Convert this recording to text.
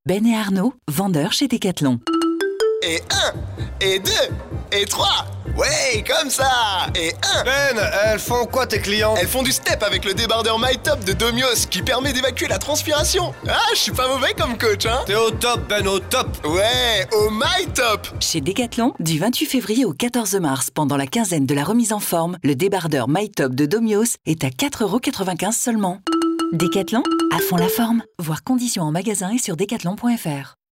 Ben et Arnaud, vendeurs chez Decathlon. Et 1, et 2, et 3. Ouais, comme ça. Et 1. Ben, elles font quoi tes clients? Elles font du step avec le débardeur MyTop de Domios qui permet d'évacuer la transpiration. Ah, je suis pas mauvais comme coach, hein. T'es au top, Ben, au top. Ouais, au MyTop. Chez Decathlon, du 28 février au 14 mars, pendant la quinzaine de la remise en forme, le débardeur MyTop de Domios est à 4,95€ seulement. Decathlon, à fond la forme. Voir conditions en magasin et sur decathlon.fr.